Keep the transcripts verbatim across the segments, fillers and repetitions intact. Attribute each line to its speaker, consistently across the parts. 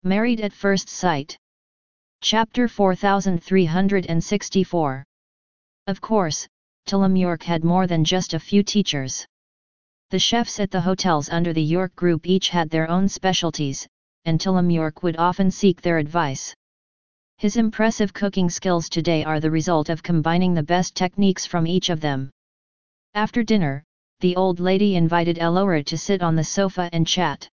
Speaker 1: Married at First Sight. Chapter four thousand three hundred sixty-four. Of course, Tillam York had more than just a few teachers. The chefs at the hotels under the York Group each had their own specialties, and Tillam York would often seek their advice. His impressive cooking skills today are the result of combining the best techniques from each of them. After dinner, the old lady invited Elora to sit on the sofa and chat.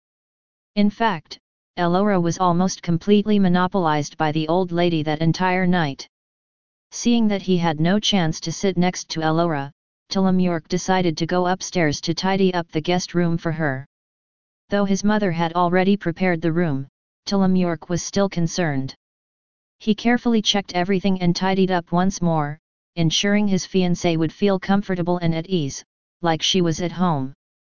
Speaker 1: In fact, Elora was almost completely monopolized by the old lady that entire night. Seeing that he had no chance to sit next to Elora, Tillam York decided to go upstairs to tidy up the guest room for her. Though his mother had already prepared the room, Tillam York was still concerned. He carefully checked everything and tidied up once more, ensuring his fiancée would feel comfortable and at ease, like she was at home.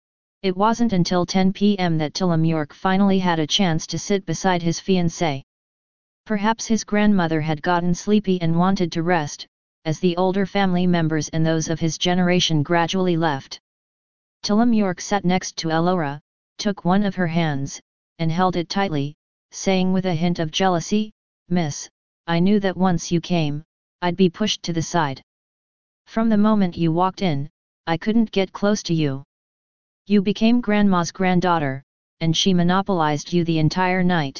Speaker 1: It wasn't until ten p m that Tillam York finally had a chance to sit beside his fiancée. Perhaps his grandmother had gotten sleepy and wanted to rest, as the older family members and those of his generation gradually left. Tillam York sat next to Elora, took one of her hands, and held it tightly, saying with a hint of jealousy, "Miss, I knew that once you came, I'd be pushed to the side. From the moment you walked in, I couldn't get close to you. You became Grandma's granddaughter, and she monopolized you the entire night."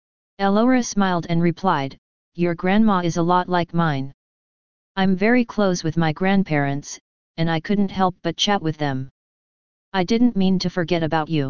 Speaker 1: Elora smiled and replied, "Your grandma is a lot like mine. I'm very close with my grandparents, and I couldn't help but chat with them. I didn't mean to forget about you.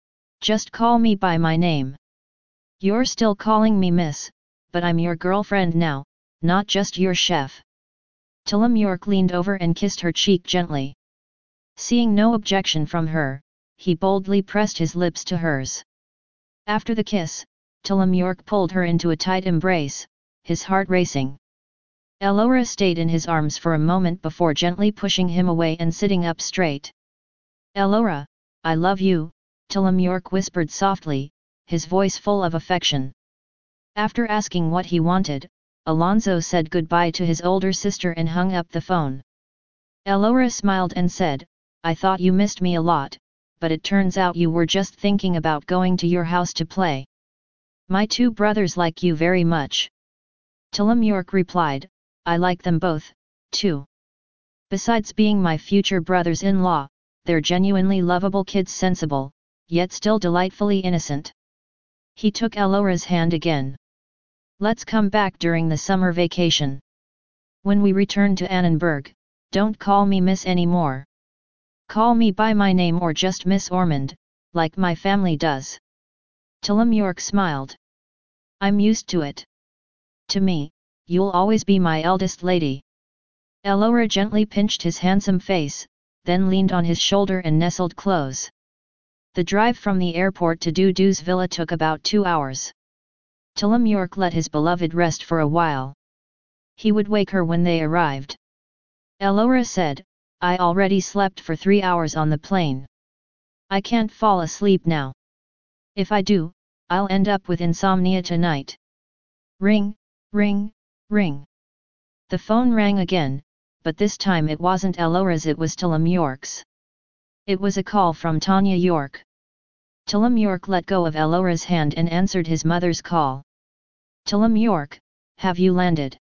Speaker 1: Just call me by my name. You're still calling me Miss, but I'm your girlfriend now, not just your chef." Tillam York leaned over and kissed her cheek gently. Seeing no objection from her, he boldly pressed his lips to hers. After the kiss, Tillam York pulled her into a tight embrace, his heart racing. Elora stayed in his arms for a moment before gently pushing him away and sitting up straight. "Elora, I love you," Tillam York whispered softly, his voice full of affection. After asking what he wanted, Alonso said goodbye to his older sister and hung up the phone. Elora smiled and said, "I thought you missed me a lot, but it turns out you were just thinking about going to your house to play. My two brothers like you very much." Tillam York replied, "I like them both, too. Besides being my future brothers-in-law, they're genuinely lovable kids, sensible, yet still delightfully innocent." He took Elora's hand again. "Let's come back during the summer vacation. When we return to Annenberg, don't call me Miss anymore. Call me by my name or just Miss Ormond, like my family does." Tillam York smiled. "I'm used to it. To me, you'll always be my eldest lady." Elora gently pinched his handsome face, then leaned on his shoulder and nestled close. The drive from the airport to Dudu's villa took about two hours. Tillam York let his beloved rest for a while. He would wake her when they arrived. Elora said, "I already slept for three hours on the plane. I can't fall asleep now. If I do, I'll end up with insomnia tonight." Ring, ring, ring. The phone rang again, but this time it wasn't Elora's, it was Tillam York's. It was a call from Tanya York. Tillam York let go of Elora's hand and answered his mother's call. "Tillam York, have you landed?"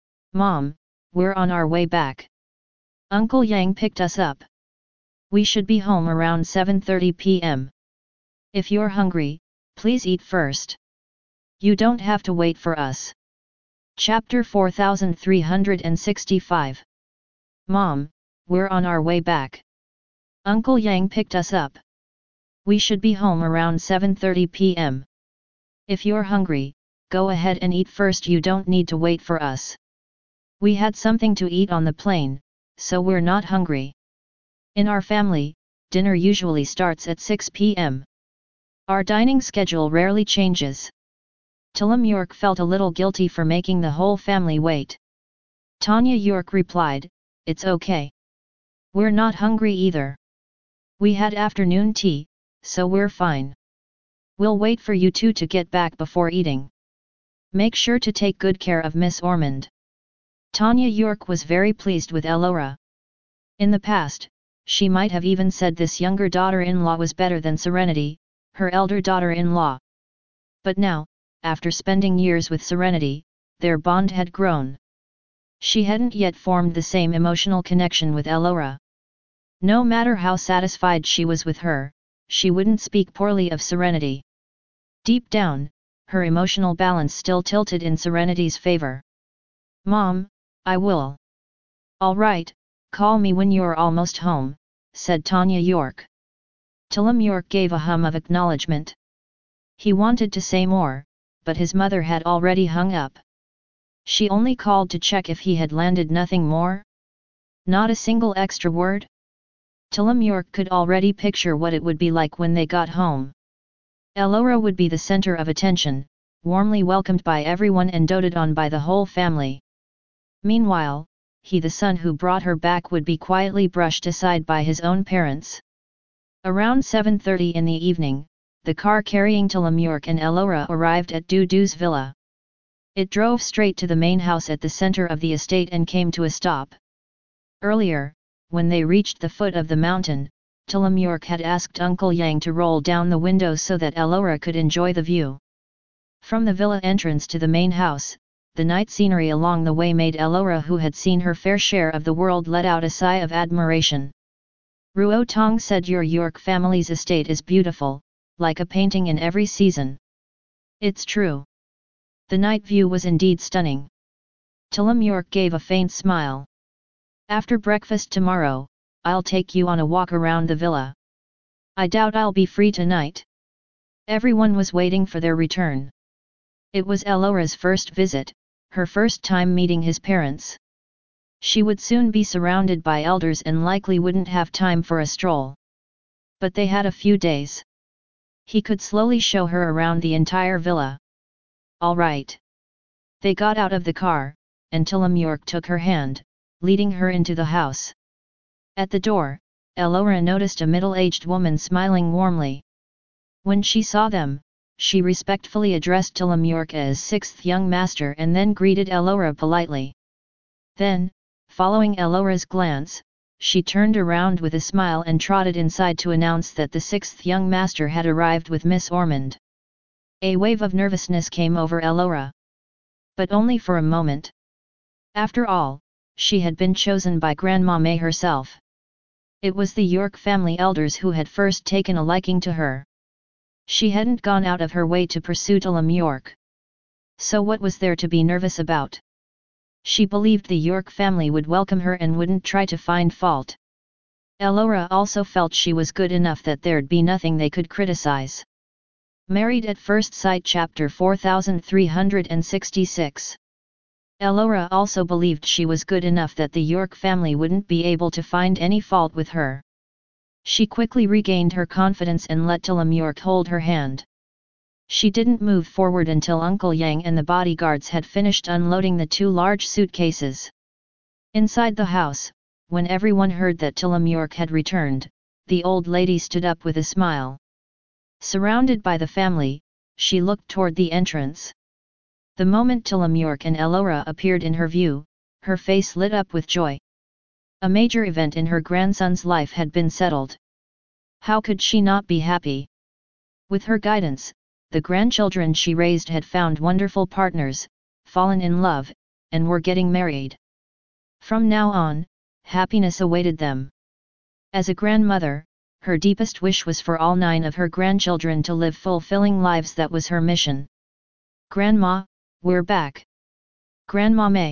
Speaker 1: "Mom, we're on our way back. Uncle Yang picked us up. We should be home around seven thirty p m If you're hungry, please eat first. You don't have to wait for us." Chapter four thousand three hundred sixty-five. "Mom, we're on our way back. Uncle Yang picked us up. We should be home around seven thirty p m If you're hungry, go ahead and eat first, you don't need to wait for us. We had something to eat on the plane, so we're not hungry. In our family, dinner usually starts at six p m Our dining schedule rarely changes." Tillam York felt a little guilty for making the whole family wait. Tanya York replied, "It's okay. We're not hungry either. We had afternoon tea, so we're fine. We'll wait for you two to get back before eating. Make sure to take good care of Miss Ormond." Tanya York was very pleased with Elora. In the past, she might have even said this younger daughter-in-law was better than Serenity, her elder daughter-in-law. But now, after spending years with Serenity, their bond had grown. She hadn't yet formed the same emotional connection with Elora. No matter how satisfied she was with her, she wouldn't speak poorly of Serenity. Deep down, her emotional balance still tilted in Serenity's favor. "Mom, I will." "All right, call me when you're almost home," said Tanya York. Tillam York gave a hum of acknowledgement. He wanted to say more, but his mother had already hung up. She only called to check if he had landed, nothing more. Not a single extra word? Tillam York could already picture what it would be like when they got home. Elora would be the center of attention, warmly welcomed by everyone and doted on by the whole family. Meanwhile, he, the son who brought her back, would be quietly brushed aside by his own parents. Around seven thirty in the evening, the car carrying Tillam York and Elora arrived at Dudu's villa. It drove straight to the main house at the center of the estate and came to a stop. Earlier, when they reached the foot of the mountain, Tillam York had asked Uncle Yang to roll down the windows so that Elora could enjoy the view. From the villa entrance to the main house, the night scenery along the way made Elora, who had seen her fair share of the world, let out a sigh of admiration. Ruo Tong said, "Your York family's estate is beautiful, like a painting in every season." "It's true." The night view was indeed stunning. Tillam York gave a faint smile. "After breakfast tomorrow, I'll take you on a walk around the villa." "I doubt I'll be free tonight." Everyone was waiting for their return. It was Elora's first visit, her first time meeting his parents. She would soon be surrounded by elders and likely wouldn't have time for a stroll. But they had a few days. He could slowly show her around the entire villa. "All right." They got out of the car, and Tillam York took her hand, leading her into the house. At the door, Elora noticed a middle-aged woman smiling warmly. When she saw them, she respectfully addressed Tillam York as sixth young master and then greeted Elora politely. Then, following Elora's glance, she turned around with a smile and trotted inside to announce that the sixth young master had arrived with Miss Ormond. A wave of nervousness came over Elora. But only for a moment. After all, she had been chosen by Grandma May herself. It was the York family elders who had first taken a liking to her. She hadn't gone out of her way to pursue Tillam York. So what was there to be nervous about? She believed the York family would welcome her and wouldn't try to find fault. Elora also felt she was good enough that there'd be nothing they could criticize. Married at First Sight, Chapter four thousand three hundred sixty-six. Elora also believed she was good enough that the York family wouldn't be able to find any fault with her. She quickly regained her confidence and let Tillam York hold her hand. She didn't move forward until Uncle Yang and the bodyguards had finished unloading the two large suitcases. Inside the house, when everyone heard that Tillam York had returned, the old lady stood up with a smile. Surrounded by the family, she looked toward the entrance. The moment Tillam York and Elora appeared in her view, her face lit up with joy. A major event in her grandson's life had been settled. How could she not be happy? With her guidance, the grandchildren she raised had found wonderful partners, fallen in love, and were getting married. From now on, happiness awaited them. As a grandmother, her deepest wish was for all nine of her grandchildren to live fulfilling lives. That was her mission. "Grandma, we're back." "Grandma May."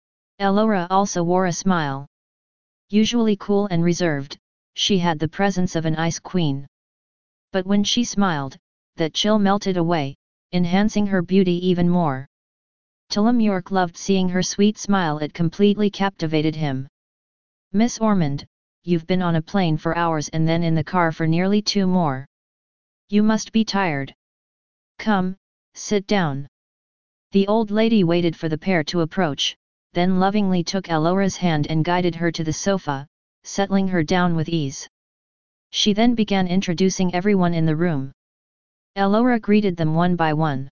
Speaker 1: Elora also wore a smile. Usually cool and reserved, she had the presence of an ice queen. But when she smiled, that chill melted away, enhancing her beauty even more. Tillam York loved seeing her sweet smile, it completely captivated him. "Miss Ormond, you've been on a plane for hours and then in the car for nearly two more. You must be tired. Come, sit down." The old lady waited for the pair to approach, then lovingly took Elora's hand and guided her to the sofa, settling her down with ease. She then began introducing everyone in the room. Elora greeted them one by one.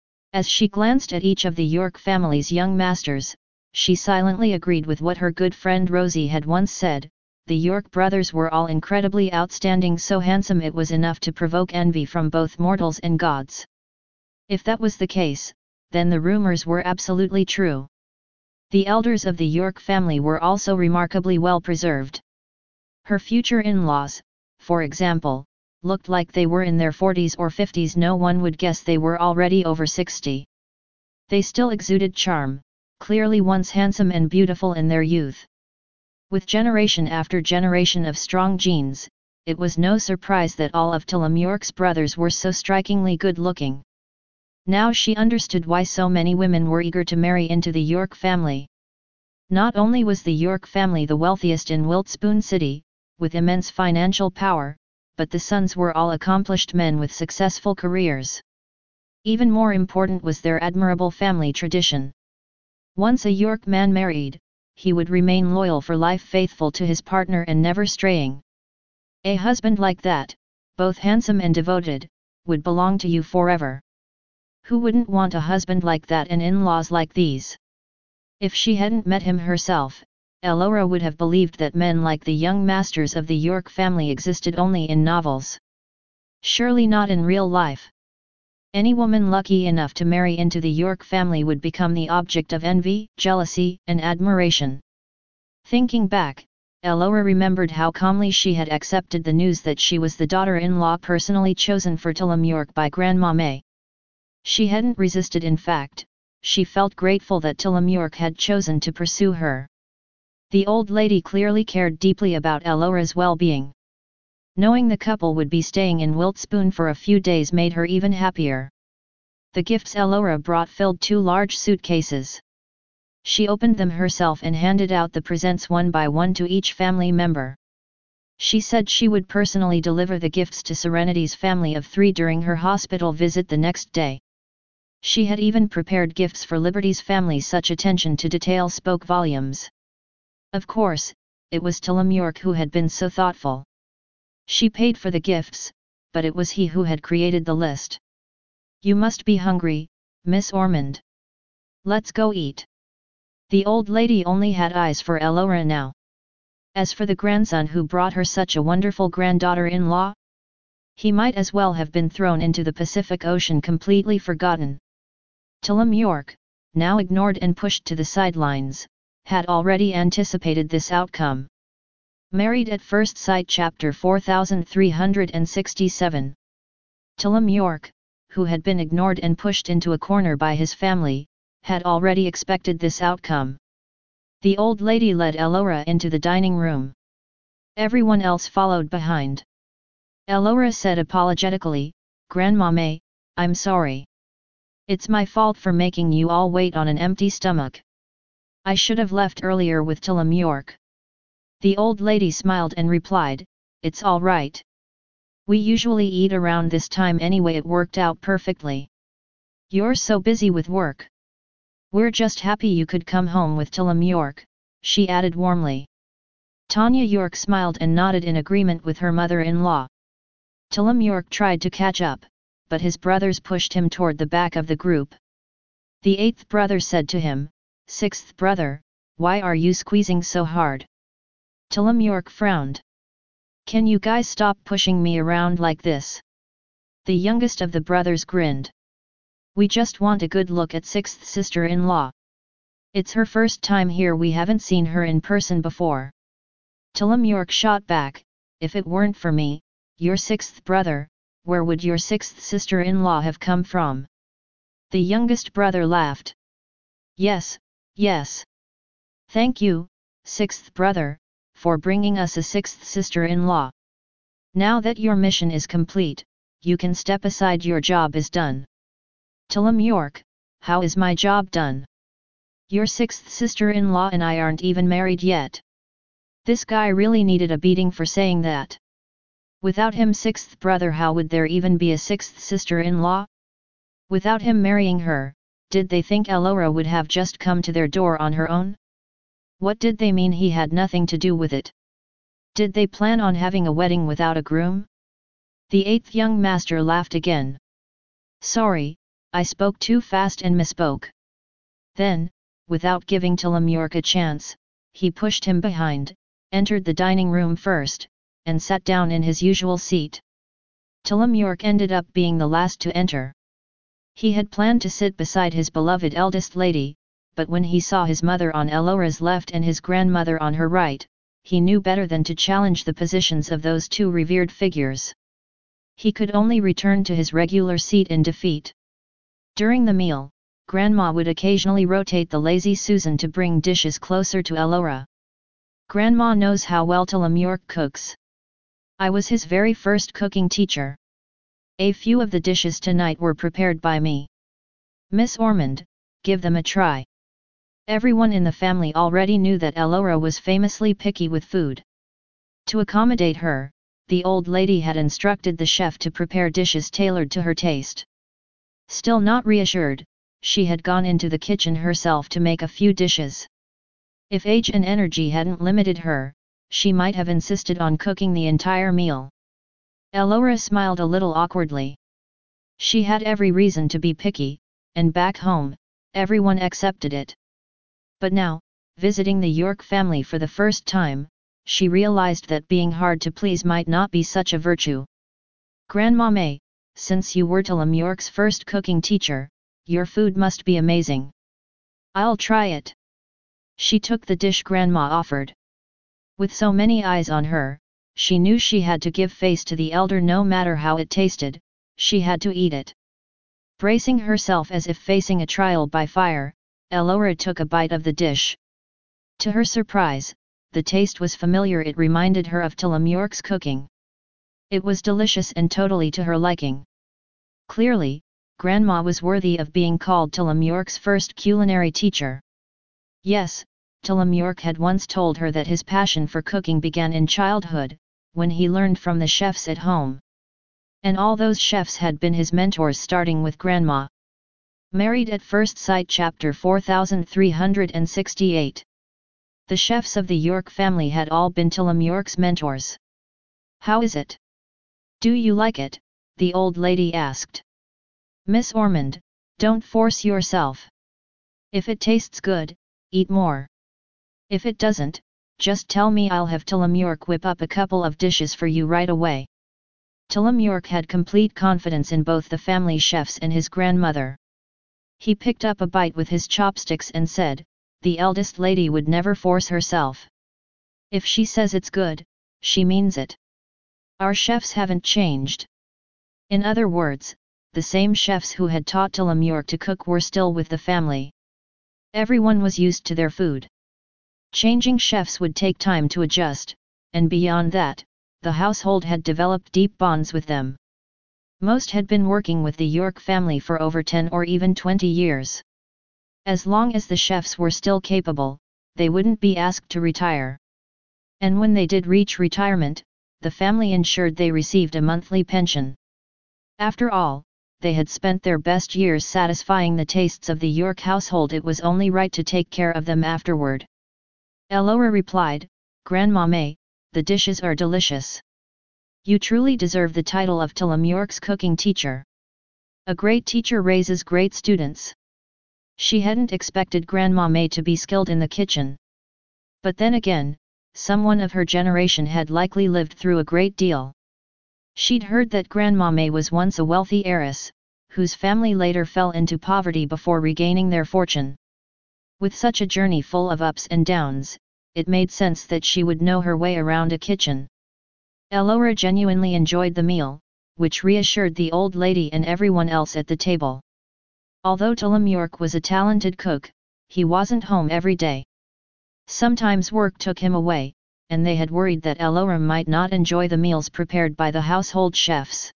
Speaker 1: As she glanced at each of the York family's young masters, she silently agreed with what her good friend Rosie had once said: the York brothers were all incredibly outstanding, so handsome it was enough to provoke envy from both mortals and gods. If that was the case, then the rumors were absolutely true. The elders of the York family were also remarkably well preserved. Her future in-laws, for example, looked like they were in their forties or fifties. No one would guess they were already over sixty. They still exuded charm, clearly once handsome and beautiful in their youth. With generation after generation of strong genes, it was no surprise that all of Tillam York's brothers were so strikingly good-looking. Now she understood why so many women were eager to marry into the York family. Not only was the York family the wealthiest in Wiltspoon City, with immense financial power, but the sons were all accomplished men with successful careers. Even more important was their admirable family tradition. Once a York man married, he would remain loyal for life, faithful to his partner and never straying. A husband like that, both handsome and devoted, would belong to you forever. Who wouldn't want a husband like that and in-laws like these? If she hadn't met him herself, Elora would have believed that men like the young masters of the York family existed only in novels. Surely not in real life. Any woman lucky enough to marry into the York family would become the object of envy, jealousy, and admiration. Thinking back, Elora remembered how calmly she had accepted the news that she was the daughter-in-law personally chosen for Tillam York by Grandma May. She hadn't resisted. In fact, she felt grateful that Tillam York had chosen to pursue her. The old lady clearly cared deeply about Elora's well-being. Knowing the couple would be staying in Wiltspoon for a few days made her even happier. The gifts Elora brought filled two large suitcases. She opened them herself and handed out the presents one by one to each family member. She said she would personally deliver the gifts to Serenity's family of three during her hospital visit the next day. She had even prepared gifts for Liberty's family. Such attention to detail spoke volumes. Of course, it was Tillam York who had been so thoughtful. She paid for the gifts, but it was he who had created the list. "You must be hungry, Miss Ormond. Let's go eat." The old lady only had eyes for Elora now. As for the grandson who brought her such a wonderful granddaughter-in-law, he might as well have been thrown into the Pacific Ocean, completely forgotten. Tillam York, now ignored and pushed to the sidelines, had already anticipated this outcome. Married at First Sight, Chapter four thousand three hundred sixty-seven. Tillam York, who had been ignored and pushed into a corner by his family, had already expected this outcome. The old lady led Elora into the dining room. Everyone else followed behind. Elora said apologetically, "Grandma May, I'm sorry. It's my fault for making you all wait on an empty stomach. I should have left earlier with Tillam York." The old lady smiled and replied, "It's all right. We usually eat around this time anyway. It worked out perfectly. You're so busy with work. We're just happy you could come home with Tillam York," she added warmly. Tanya York smiled and nodded in agreement with her mother-in-law. Tillam York tried to catch up, but his brothers pushed him toward the back of the group. The eighth brother said to him, "Sixth brother, why are you squeezing so hard?" Tillam York frowned. "Can you guys stop pushing me around like this?" The youngest of the brothers grinned. "We just want a good look at sixth sister-in-law. It's her first time here. We haven't seen her in person before." Tillam York shot back, "If it weren't for me, your sixth brother, where would your sixth sister-in-law have come from?" The youngest brother laughed. "Yes, yes. Thank you, sixth brother, for bringing us a sixth sister-in-law. Now that your mission is complete, you can step aside. Your job is done." "Tillam York, how is my job done? Your sixth sister-in-law and I aren't even married yet." This guy really needed a beating for saying that. Without him sixth brother, how would there even be a sixth sister-in-law? Without him marrying her, did they think Elora would have just come to their door on her own? What did they mean he had nothing to do with it? Did they plan on having a wedding without a groom? The eighth young master laughed again. "Sorry, I spoke too fast and misspoke." Then, without giving Tillam York a chance, he pushed him behind, entered the dining room first, and sat down in his usual seat. Tillam York ended up being the last to enter. He had planned to sit beside his beloved eldest lady, but when he saw his mother on Elora's left and his grandmother on her right, he knew better than to challenge the positions of those two revered figures. He could only return to his regular seat in defeat. During the meal, Grandma would occasionally rotate the lazy Susan to bring dishes closer to Elora. Grandma knows how well Tillamook cooks. I was his very first cooking teacher. A few of the dishes tonight were prepared by me. Miss Ormond, give them a try. Everyone in the family already knew that Elora was famously picky with food. To accommodate her, the old lady had instructed the chef to prepare dishes tailored to her taste. Still not reassured, she had gone into the kitchen herself to make a few dishes. If age and energy hadn't limited her, she might have insisted on cooking the entire meal. Elora smiled a little awkwardly. She had every reason to be picky, and back home, everyone accepted it. But now, visiting the York family for the first time, she realized that being hard to please might not be such a virtue. Grandma May, since you were Tillamook's first cooking teacher, your food must be amazing. I'll try it. She took the dish Grandma offered. With so many eyes on her, she knew she had to give face to the elder no matter how it tasted, she had to eat it. Bracing herself as if facing a trial by fire, Elora took a bite of the dish. To her surprise, the taste was familiar. It reminded her of Tillamook's cooking. It was delicious and totally to her liking. Clearly, Grandma was worthy of being called Tillamook's first culinary teacher. Yes, Tillamook had once told her that his passion for cooking began in childhood, when he learned from the chefs at home. And all those chefs had been his mentors, starting with Grandma. Married at First Sight Chapter four thousand three hundred sixty-eight. The chefs of the York family had all been Tillamook's mentors. How is it? Do you like it? The old lady asked. Miss Ormond, don't force yourself. If it tastes good, eat more. If it doesn't, just tell me. I'll have Tillamook whip up a couple of dishes for you right away. Tillamook had complete confidence in both the family chefs and his grandmother. He picked up a bite with his chopsticks and said, the eldest lady would never force herself. If she says it's good, she means it. Our chefs haven't changed. In other words, the same chefs who had taught Tillamook to cook were still with the family. Everyone was used to their food. Changing chefs would take time to adjust, and beyond that, the household had developed deep bonds with them. Most had been working with the York family for over ten or even twenty years. As long as the chefs were still capable, they wouldn't be asked to retire. And when they did reach retirement, the family ensured they received a monthly pension. After all, they had spent their best years satisfying the tastes of the York household. It was only right to take care of them afterward. Elora replied, Grandma May, the dishes are delicious. You truly deserve the title of Tillamook's cooking teacher. A great teacher raises great students. She hadn't expected Grandma May to be skilled in the kitchen. But then again, someone of her generation had likely lived through a great deal. She'd heard that Grandma May was once a wealthy heiress, whose family later fell into poverty before regaining their fortune. With such a journey full of ups and downs, it made sense that she would know her way around a kitchen. Elora genuinely enjoyed the meal, which reassured the old lady and everyone else at the table. Although Tillamook was a talented cook, he wasn't home every day. Sometimes work took him away, and they had worried that Elora might not enjoy the meals prepared by the household chefs.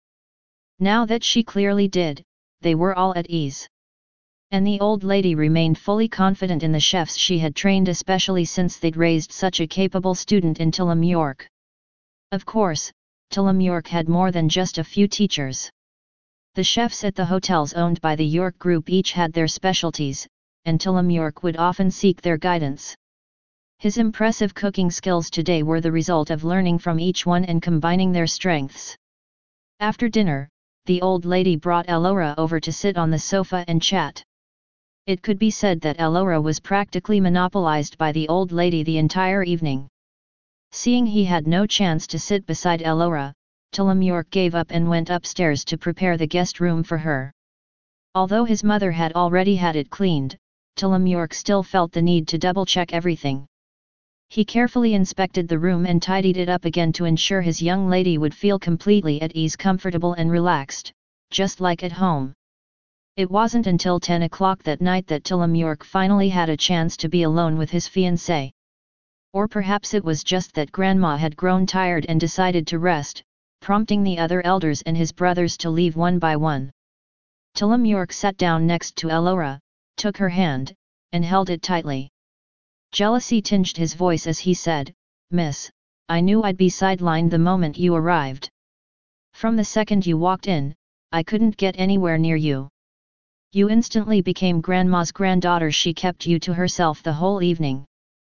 Speaker 1: Now that she clearly did, they were all at ease. And the old lady remained fully confident in the chefs she had trained, especially since they'd raised such a capable student in Tillamook. Of course, Tillamook had more than just a few teachers. The chefs at the hotels owned by the York Group each had their specialties, and Tillamook would often seek their guidance. His impressive cooking skills today were the result of learning from each one and combining their strengths. After dinner, the old lady brought Elora over to sit on the sofa and chat. It could be said that Elora was practically monopolized by the old lady the entire evening. Seeing he had no chance to sit beside Elora, Tillamook gave up and went upstairs to prepare the guest room for her. Although his mother had already had it cleaned, Tillamook still felt the need to double-check everything. He carefully inspected the room and tidied it up again to ensure his young lady would feel completely at ease, comfortable and relaxed, just like at home. It wasn't until ten o'clock that night that Tillamook finally had a chance to be alone with his fiancée. Or perhaps it was just that Grandma had grown tired and decided to rest, prompting the other elders and his brothers to leave one by one. Tillamook sat down next to Elora, took her hand, and held it tightly. Jealousy tinged his voice as he said, "Miss, I knew I'd be sidelined the moment you arrived. From the second you walked in, I couldn't get anywhere near you. You instantly became Grandma's granddaughter. She kept you to herself the whole evening."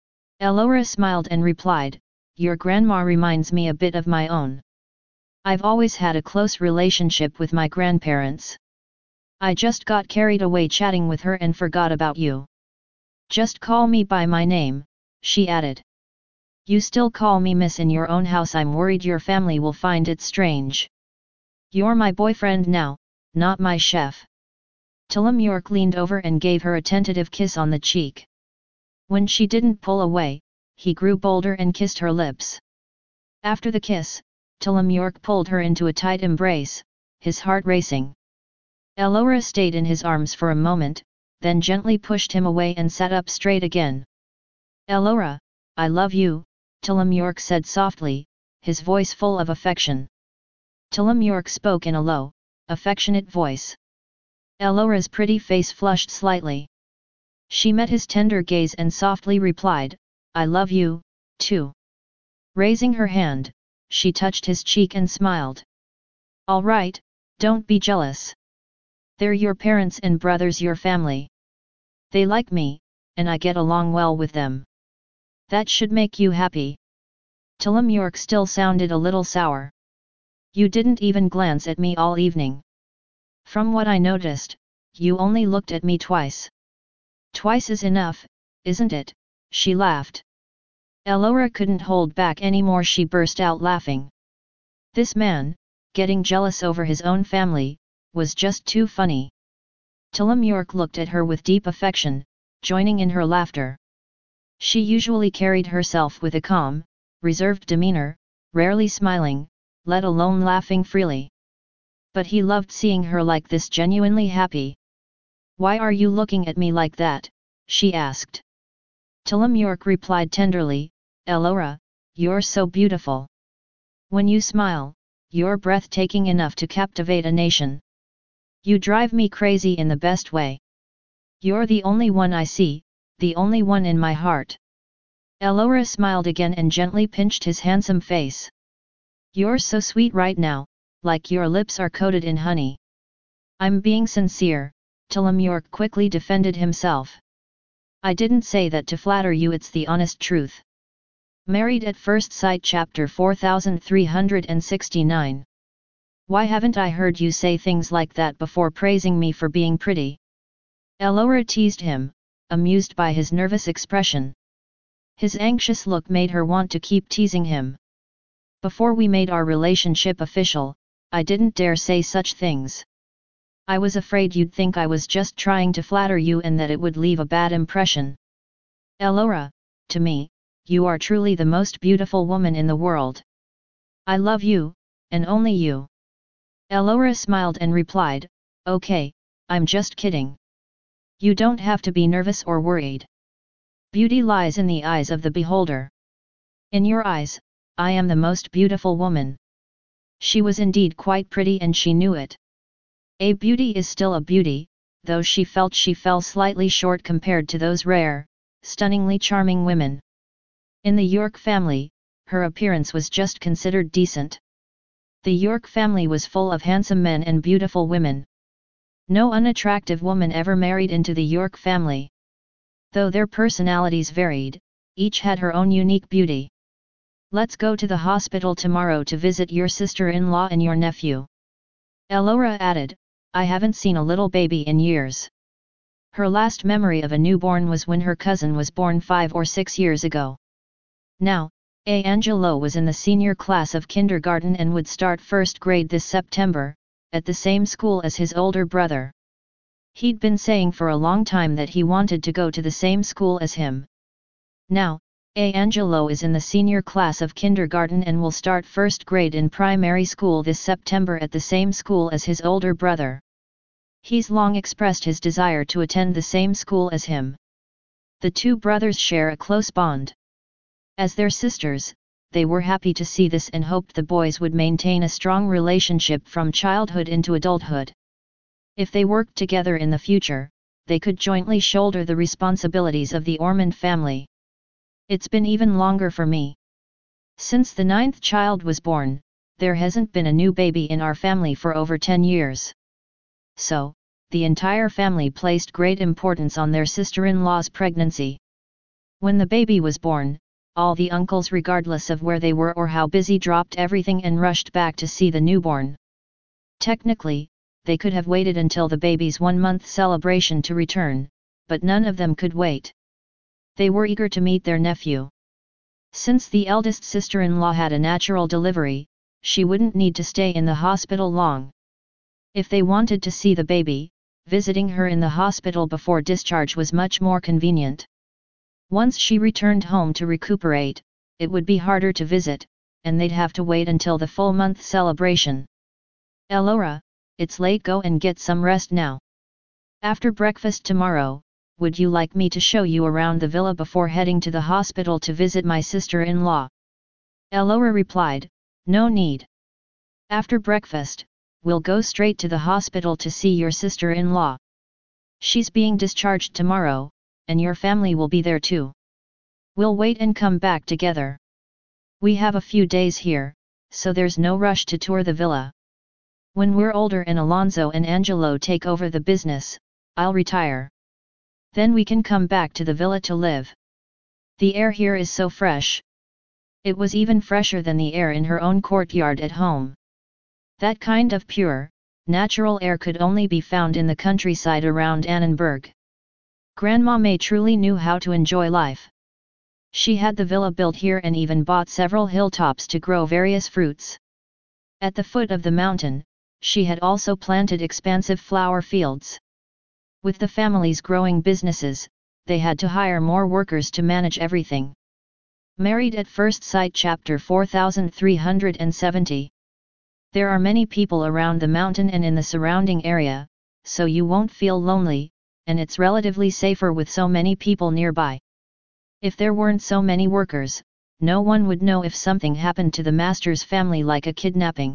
Speaker 1: Elora smiled and replied, "Your grandma reminds me a bit of my own. I've always had a close relationship with my grandparents. I just got carried away chatting with her and forgot about you. Just call me by my name," she added. "You still call me miss in your own house. I'm worried your family will find it strange. You're my boyfriend now, not my chef." Tillamook leaned over and gave her a tentative kiss on the cheek. When she didn't pull away, he grew bolder and kissed her lips. After the kiss, Tillamook pulled her into a tight embrace, his heart racing. Elora stayed in his arms for a moment, then gently pushed him away and sat up straight again. "Elora, I love you," Tillamook said softly, his voice full of affection. Tillamook spoke in a low, affectionate voice. Elora's pretty face flushed slightly. She met his tender gaze and softly replied, "I love you, too." Raising her hand, she touched his cheek and smiled. "All right, don't be jealous. They're your parents and brothers, your family. They like me, and I get along well with them. That should make you happy." Tillamook still sounded a little sour. "You didn't even glance at me all evening. From what I noticed, you only looked at me twice." "Twice is enough, isn't it?" she laughed. Elora couldn't hold back anymore. She burst out laughing. This man, getting jealous over his own family, was just too funny. Tillamook looked at her with deep affection, joining in her laughter. She usually carried herself with a calm, reserved demeanor, rarely smiling, let alone laughing freely. But he loved seeing her like this, genuinely happy. "Why are you looking at me like that?" she asked. Tillamook replied tenderly, "Elora, you're so beautiful. When you smile, you're breathtaking enough to captivate a nation. You drive me crazy in the best way. You're the only one I see, the only one in my heart." Elora smiled again and gently pinched his handsome face. "You're so sweet right now, like your lips are coated in honey." "I'm being sincere," Tillamook quickly defended himself. "I didn't say that to flatter you, it's the honest truth." Married at First Sight Chapter four thousand three hundred sixty-nine. Why haven't I heard you say things like that before, praising me for being pretty? Elora teased him, amused by his nervous expression. His anxious look made her want to keep teasing him. "Before we made our relationship official, I didn't dare say such things. I was afraid you'd think I was just trying to flatter you and that it would leave a bad impression. Elora, to me, you are truly the most beautiful woman in the world. I love you, and only you." Elora smiled and replied, "Okay, I'm just kidding. You don't have to be nervous or worried. Beauty lies in the eyes of the beholder. In your eyes, I am the most beautiful woman." She was indeed quite pretty and she knew it. A beauty is still a beauty, though she felt she fell slightly short compared to those rare, stunningly charming women. In the York family, her appearance was just considered decent. The York family was full of handsome men and beautiful women. No unattractive woman ever married into the York family. Though their personalities varied, each had her own unique beauty. "Let's go to the hospital tomorrow to visit your sister-in-law and your nephew," Elora added. "I haven't seen a little baby in years." Her last memory of a newborn was when her cousin was born five or six years ago. Now, Angelo was in the senior class of kindergarten and would start first grade this September, at the same school as his older brother. He'd been saying for a long time that he wanted to go to the same school as him. Now, Angelo is in the senior class of kindergarten and will start first grade in primary school this September at the same school as his older brother. He's long expressed his desire to attend the same school as him. The two brothers share a close bond. As their sisters, they were happy to see this and hoped the boys would maintain a strong relationship from childhood into adulthood. If they worked together in the future, they could jointly shoulder the responsibilities of the Ormond family. It's been even longer for me. Since the ninth child was born, there hasn't been a new baby in our family for over ten years. So, the entire family placed great importance on their sister-in-law's pregnancy. When the baby was born, all the uncles, regardless of where they were or how busy, dropped everything and rushed back to see the newborn. Technically, they could have waited until the baby's one-month celebration to return, but none of them could wait. They were eager to meet their nephew. Since the eldest sister-in-law had a natural delivery, she wouldn't need to stay in the hospital long. If they wanted to see the baby, visiting her in the hospital before discharge was much more convenient. Once she returned home to recuperate, it would be harder to visit, and they'd have to wait until the full month celebration. Elora, it's late, go and get some rest now. After breakfast tomorrow, would you like me to show you around the villa before heading to the hospital to visit my sister-in-law? Elora replied, no need. After breakfast, we'll go straight to the hospital to see your sister-in-law. She's being discharged tomorrow, and your family will be there too. We'll wait and come back together. We have a few days here, so there's no rush to tour the villa. When we're older and Alonso and Angelo take over the business, I'll retire. Then we can come back to the villa to live. The air here is so fresh. It was even fresher than the air in her own courtyard at home. That kind of pure, natural air could only be found in the countryside around Annenberg. Grandma May truly knew how to enjoy life. She had the villa built here and even bought several hilltops to grow various fruits. At the foot of the mountain, she had also planted expansive flower fields. With the family's growing businesses, they had to hire more workers to manage everything. Married at First Sight Chapter four thousand three hundred seventy. There are many people around the mountain and in the surrounding area, so you won't feel lonely, and it's relatively safer with so many people nearby. If there weren't so many workers, no one would know if something happened to the master's family, like a kidnapping.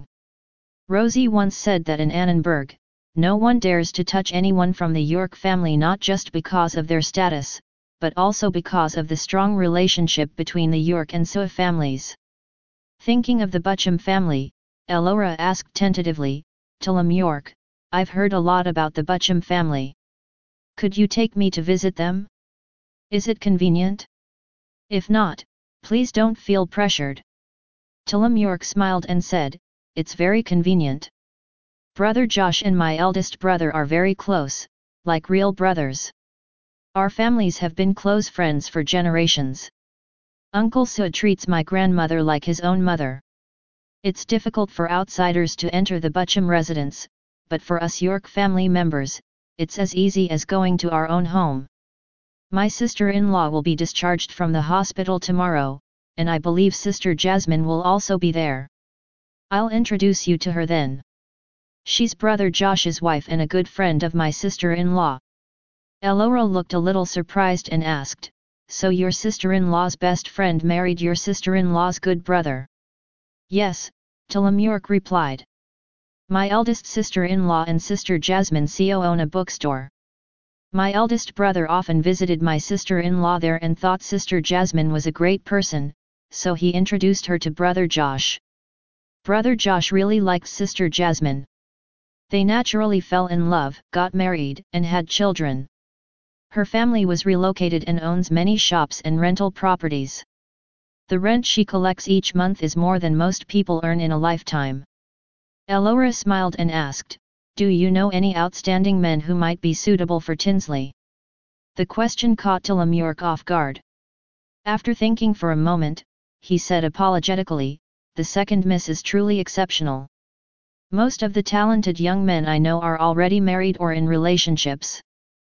Speaker 1: Rosie once said that in Annenberg, no one dares to touch anyone from the York family, not just because of their status, but also because of the strong relationship between the York and Sua families. Thinking of the Buchan family, Elora asked tentatively, Tillam York, I've heard a lot about the Buchan family. Could you take me to visit them? Is it convenient? If not, please don't feel pressured. Tillam York smiled and said, it's very convenient. Brother Josh and my eldest brother are very close, like real brothers. Our families have been close friends for generations. Uncle Sua treats my grandmother like his own mother. It's difficult for outsiders to enter the Buchan residence, but for us York family members, it's as easy as going to our own home. My sister-in-law will be discharged from the hospital tomorrow, and I believe Sister Jasmine will also be there. I'll introduce you to her then. She's Brother Josh's wife and a good friend of my sister-in-law. Elora looked a little surprised and asked, so your sister-in-law's best friend married your sister-in-law's good brother? Yes, Tillam York replied. My eldest sister-in-law and Sister Jasmine co own a bookstore. My eldest brother often visited my sister-in-law there and thought Sister Jasmine was a great person, so he introduced her to Brother Josh. Brother Josh really liked Sister Jasmine. They naturally fell in love, got married, and had children. Her family was relocated and owns many shops and rental properties. The rent she collects each month is more than most people earn in a lifetime. Elora smiled and asked, do you know any outstanding men who might be suitable for Tinsley? The question caught Tillam York off guard. After thinking for a moment, he said apologetically, the second miss is truly exceptional. Most of the talented young men I know are already married or in relationships.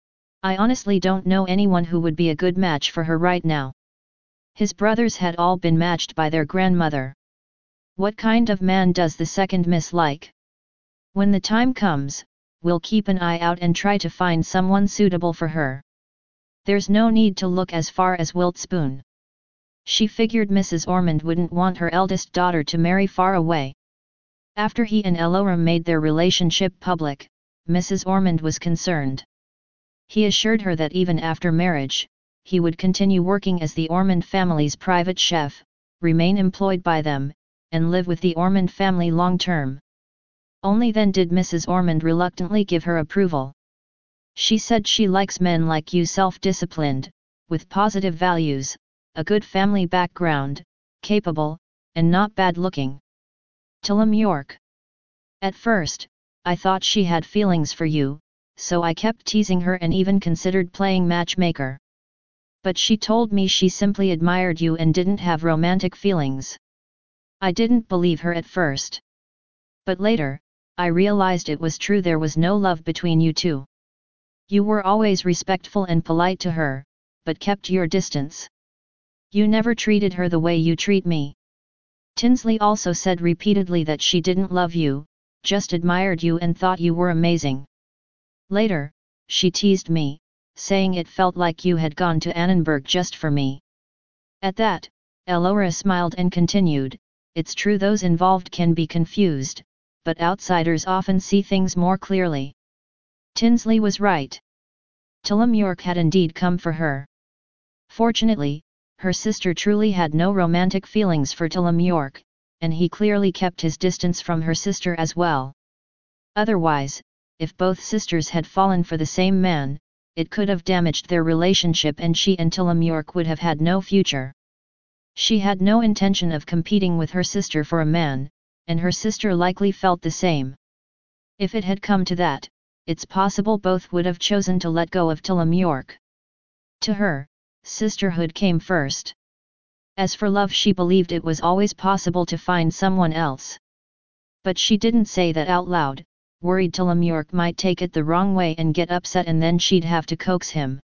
Speaker 1: I honestly don't know anyone who would be a good match for her right now. His brothers had all been matched by their grandmother. What kind of man does the second miss like? When the time comes, we'll keep an eye out and try to find someone suitable for her. There's no need to look as far as Wiltspoon. She figured Missus Ormond wouldn't want her eldest daughter to marry far away. After he and Elora made their relationship public, Missus Ormond was concerned. He assured her that even after marriage, he would continue working as the Ormond family's private chef, remain employed by them, and live with the Ormond family long term. Only then did Missus Ormond reluctantly give her approval. She said she likes men like you, self-disciplined, with positive values, a good family background, capable, and not bad-looking. Tillam York. At first, I thought she had feelings for you, so I kept teasing her and even considered playing matchmaker. But she told me she simply admired you and didn't have romantic feelings. I didn't believe her at first. But later, I realized it was true, there was no love between you two. You were always respectful and polite to her, but kept your distance. You never treated her the way you treat me. Tinsley also said repeatedly that she didn't love you, just admired you and thought you were amazing. Later, she teased me, saying it felt like you had gone to Annenberg just for me. At that, Elora smiled and continued, it's true those involved can be confused, but outsiders often see things more clearly. Tinsley was right. Tillam York had indeed come for her. Fortunately, her sister truly had no romantic feelings for Tillam York, and he clearly kept his distance from her sister as well. Otherwise, if both sisters had fallen for the same man, it could have damaged their relationship and she and Tillam York would have had no future. She had no intention of competing with her sister for a man, and her sister likely felt the same. If it had come to that, it's possible both would have chosen to let go of Tillam York. To her, sisterhood came first. As for love, she believed it was always possible to find someone else. But she didn't say that out loud, worried Tillam York might take it the wrong way and get upset and then she'd have to coax him.